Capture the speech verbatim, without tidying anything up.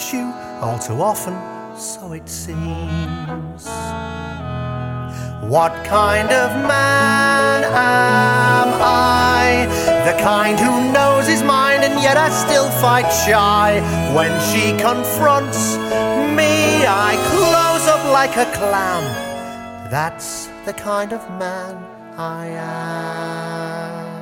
miss you all too often, so it seems. What kind of man am I? The kind who knows his mind and yet I still fight shy. When she confronts me, I close up like a clam. That's the kind of man I am.